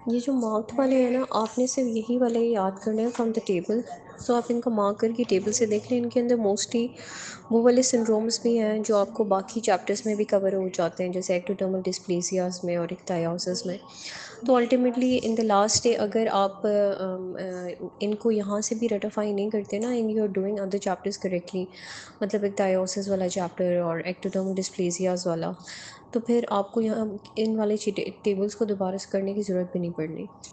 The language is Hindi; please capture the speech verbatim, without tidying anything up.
ये जो मार्क्ड वाले हैं ना, आपने सिर्फ यही वाले याद करने हैं फ्रॉम द टेबल। सो आप इनको मार्क करके टेबल से देख लें, इनके अंदर मोस्टली वो वाले सिंड्रोम्स भी हैं जो आपको बाकी चैप्टर्स में भी कवर हो जाते हैं, जैसे एक्टोडर्मल डिस्प्लेसियाज में और इक्थायोसिस में। तो ultimately in the last day अगर आप अम, अ, इनको यहाँ से भी रेटिफाई नहीं करते ना, in you are doing other chapters correctly, मतलब इक्थायोसिस वाला चैप्टर और एक्टोडर्मल डिस्प्लेसियाज वाला, तो फिर आपको यहाँ इन वाले टेबल्स को दोबारा से करने की ज़रूरत भी नहीं पड़नी।